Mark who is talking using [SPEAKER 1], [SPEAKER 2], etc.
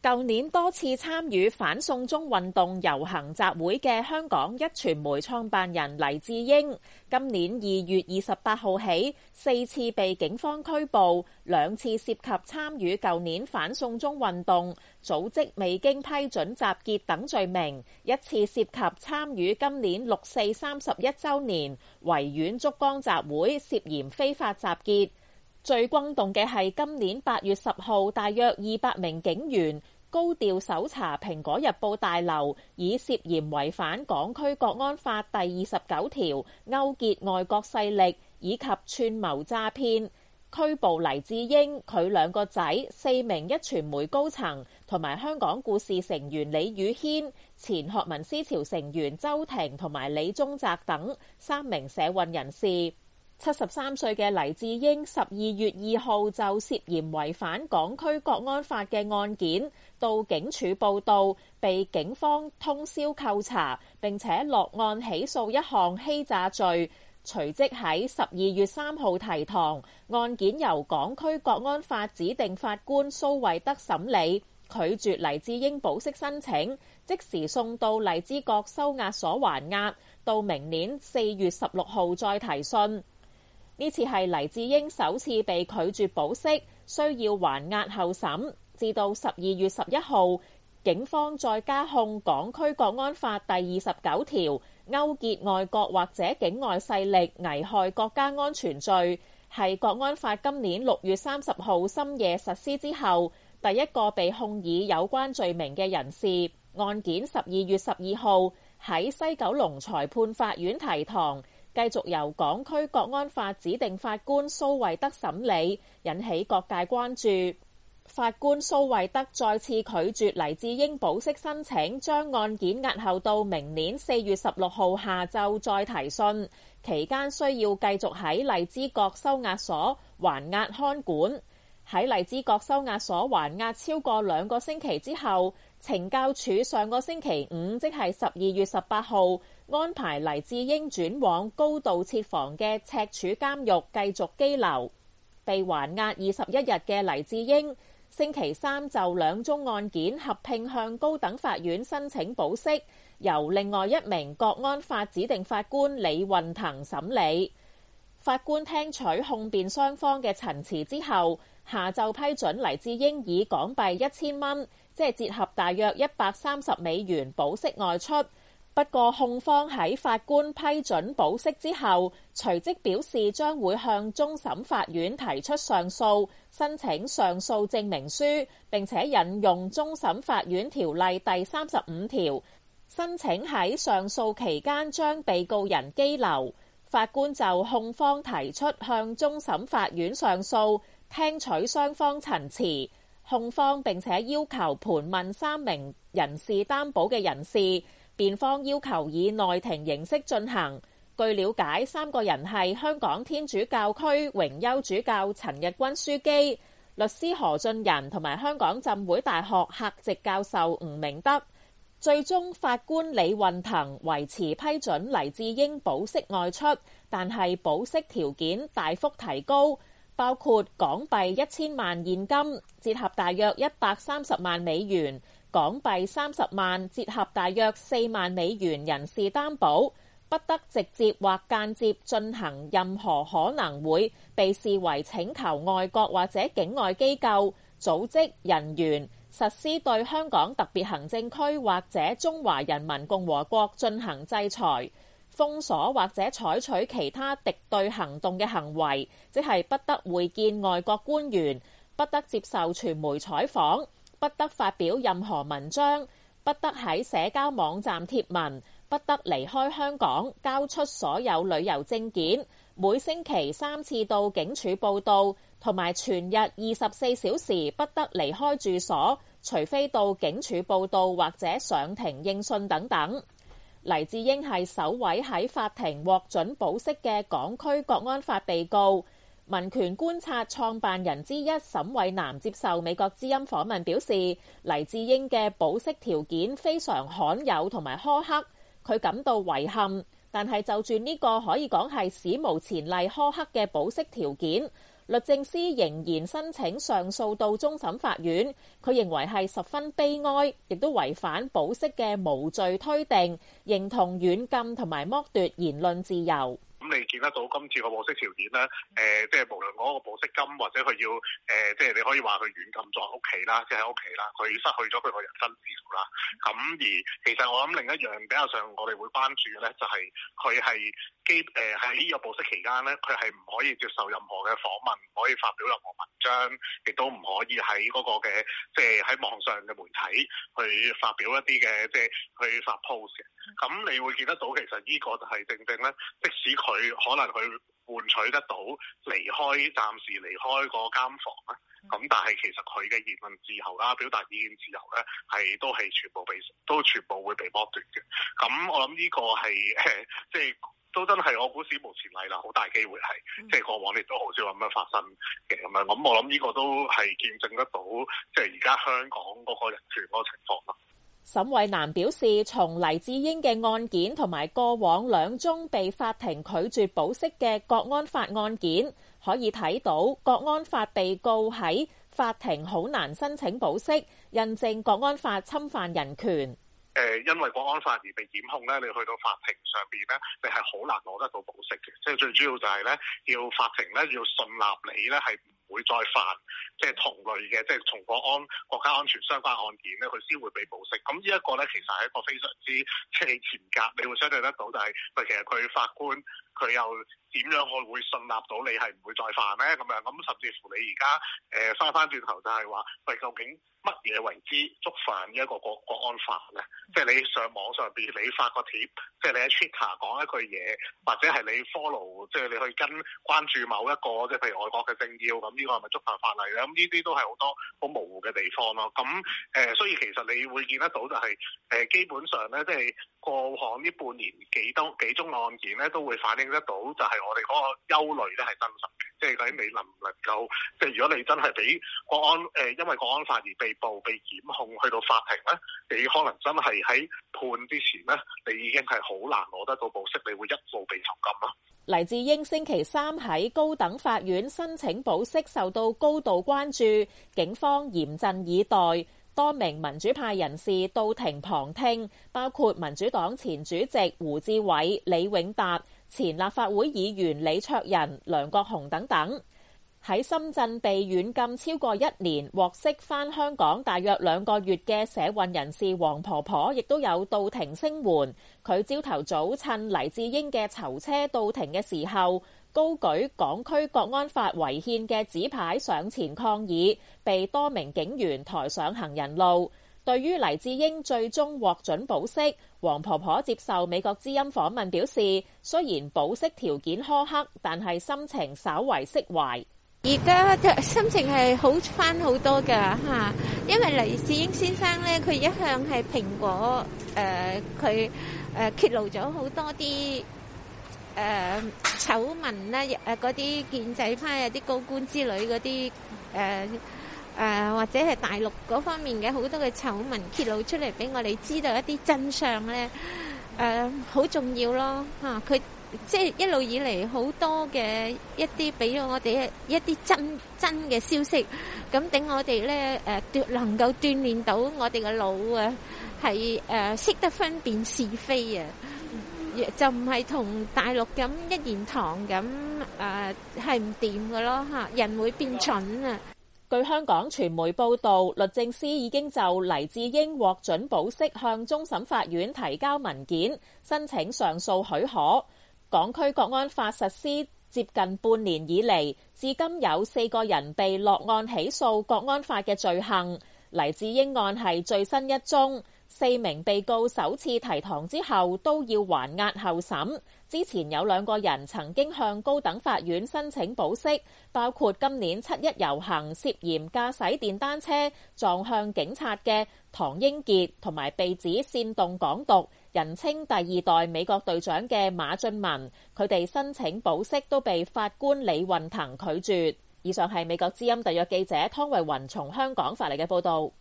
[SPEAKER 1] 舊年多次參與反送中運動遊行集會嘅香港壹傳媒創辦人黎智英，今年2月28號起4次被警方拘捕，2次涉及參與舊年反送中運動、組織未經批准集結等罪名，1次涉及參與今年6四31週年維園燭光集會涉嫌非法集結。最轟動嘅係今年8月10號，大約200名警員高調搜查《蘋果日報》大樓，以涉嫌違反港區國安法第29條、勾結外國勢力以及串謀詐騙，拘捕黎智英、佢2個仔、4名壹傳媒高層同埋香港故事成員李宇軒、前學民思潮成員周庭同埋李宗澤等3名社運人士。73歲嘅黎智英12月2號就涉嫌違反港區國安法嘅案件到警署報到，被警方通宵扣查，並且落案起訴一項欺詐罪，隨即喺12月3號提堂。案件由港區國安法指定法官蘇惠德審理，拒絕黎智英保釋申請，即時送到荔枝角收押所還押，到明年4月16號再提訊。呢次係黎智英首次被拒絕保釋，需要還押候審，至到12月11號，警方再加控港區國安法第29條勾結外國或者境外勢力危害國家安全罪，係國安法今年6月30號深夜實施之後第一個被控以有關罪名嘅人士。案件12月12號喺西九龍裁判法院提堂，繼續由港區國安法指定法官蘇惠德審理，引起各界關注。法官蘇惠德再次拒絕黎智英保釋申請，將案件押後到明年4月16號下晝再提訊，期間需要繼續喺荔枝角收押所還押看管。喺荔枝角收押所還押超過2個星期之後，懲教署上個星期五，即係12月18號，安排黎智英轉往高度設防嘅赤柱監獄繼續羈留。被還押21日嘅黎智英，星期三就2宗案件合併向高等法院申請保釋，由另外一名國安法指定法官李運騰審理。法官聽取控辯雙方嘅陳詞之後，下晝批准黎智英以港幣1000蚊，即係折合大約130美元保釋外出。不過控方喺法官批准保釋之後，隨即表示將會向終審法院提出上訴，申請上訴證明書，並且引用終審法院條例第35條，申請喺上訴期間將被告人羈留。法官就控方提出向終審法院上訴，聽取雙方陳詞。控方並且要求盤問3名人士擔保嘅人士，辯方要求以內庭形式進行。據了解，3個人係香港天主教區榮休主教陳日君樞機、律師何俊仁同埋香港浸會大學客席教授吳明德。最終法官李運騰維持批准黎智英保釋外出，但係保釋條件大幅提高，包括港幣1000萬現金，折合大約130萬美元；港幣30萬，折合大約4萬美元人事擔保，不得直接或間接進行任何可能會被視為請求外國或者境外機構、組織、人員實施對香港特別行政區或者中華人民共和國進行制裁、封鎖或者採取其他敵對行動嘅行為，即係不得會見外國官員，不得接受傳媒採訪，不得發表任何文章，不得喺社交網站貼文，不得離開香港，交出所有旅遊證件，每星期3次到警署報到，同埋全日24小時不得離開住所，除非到警署報到或者上庭應訊等等。黎智英係首位喺法庭獲准保釋嘅港區國安法被告。民權觀察創辦人之一沈偉南接受美國之音訪問表示，黎智英嘅保釋條件非常罕有同埋苛刻，佢感到遺憾。但係就住呢個可以講係史無前例苛刻嘅保釋條件， 律政司仍然申請上訴到終審法院。佢認為係十分悲哀，亦都違反保釋嘅無罪推定，認同軟禁同埋剝奪言論自由。
[SPEAKER 2] 咁你見得到今次個保釋條件咧，即係無論嗰個保釋金或者佢要即係你可以話佢軟禁在屋企啦，即係喺屋企啦，佢失去咗佢個人身自由啦。咁而其實我諗另一樣比較上我哋會關注嘅咧，就係佢係喺呢個保釋期間咧，佢係唔可以接受任何嘅訪問，唔可以發表任何文章，亦都唔可以喺嗰個嘅即係喺網上嘅媒體去發表一啲嘅即係去發 post 嘅。咁你會見得到其實呢個就係正正咧，即使佢可能佢換取得到暫時離開個監房啦，咁但係其實佢嘅言論自由啦、表達意見自由咧，都全部會被剝奪嘅。咁我諗呢個係即係都真係我估史無前例啦，好大機會係即係過往亦都好少咁樣發生嘅咁樣。咁我諗呢個都係見證得到即係而家香港嗰個人權嗰個情況啦。
[SPEAKER 1] 沈慧蘭表示，從黎智英嘅案件同埋過往2宗被法庭拒絕保釋嘅國安法案件，可以睇到國安法被告喺法庭好難申請保釋，印證國安法侵犯人權。
[SPEAKER 2] 因為國安法而被檢控咧，你去到法庭上邊咧，你係好難攞得到保釋嘅。即係最主要就係咧，要法庭咧要信納你咧係唔會再犯即係同類嘅即係同國家安全相關案件咧，佢先會被保釋。咁呢一個咧其實係一個非常之即係嚴格，你會相對得到就係其實佢法官佢又點樣會信納到你係唔會再犯咧？咁樣咁甚至乎你而家翻轉頭就係話，究竟乜嘢為之觸犯呢一個國安法咧？即係你上網上邊你發個貼，即係你喺 Twitter 講一句嘢，或者係你 follow， 即係你去關注某一個即係譬如外國嘅政要，咁呢個係咪觸犯法例咧？咁呢啲都係好多好模糊嘅地方咯。咁所以其實你會見得到就係基本上咧，即係過往呢半年幾宗案件咧，都會反映得到就係我哋嗰個憂慮咧係真實嘅。即係究竟你能唔能夠，即係如果你真係俾因為國安法而被捕、被檢控去到法庭咧，你可能真係喺判之前咧，你已經係好難攞得到保釋，你會一路被囚禁咯。
[SPEAKER 1] 黎智英星期3喺高等法院申請保釋受到高度關注，警方嚴陣以待，多名民主派人士到庭旁聽，包括民主黨前主席胡志偉、李永達、前立法會議員李卓人、梁國雄等等。喺深圳被軟禁超過1年，獲釋返香港大約2個月嘅社運人士黃婆婆，亦都有到庭聲援。佢朝頭早趁黎智英嘅囚車到庭嘅時候，高舉港區國安法違憲嘅紙牌上前抗議，被多名警員抬上行人路。對於黎智英最終獲准保釋，黃婆婆接受美國之音訪問表示，雖然保釋條件苛刻，但係心情稍為釋懷。
[SPEAKER 3] 而家心情係好翻好多㗎嚇，因為黎智英先生咧，佢一向係蘋果佢揭露咗好多啲醜聞啦，嗰啲建制派啊啲高官之類嗰啲或者係大陸嗰方面嘅好多嘅醜聞揭露出嚟俾我哋知道一啲真相咧，好重要咯嚇佢。即係一路以嚟好多嘅一啲俾咗我哋一啲真嘅消息，咁等我哋咧能夠鍛鍊到我哋嘅腦啊，係識得分辨是非啊，就唔係同大陸咁一言堂咁係唔掂㗎咯嚇，人會變蠢啊！
[SPEAKER 1] 據香港傳媒報導，律政司已經就黎智英獲准保釋向終審法院提交文件，申請上訴許可。港區國安法實施接近半年以嚟，至今有4個人被落案起訴國安法嘅罪行。黎智英案係最新一宗，4名被告首次提堂之後都要還押候審。之前有2個人曾經向高等法院申請保釋，包括今年7·1遊行涉嫌駕駛電單車撞向警察嘅唐英傑，同埋被指煽動港獨，人稱第2代美國隊長嘅馬俊文，佢哋申請保釋都被法官李運騰拒絕。以上係美國之音特約記者湯慧雲從香港發嚟嘅報導。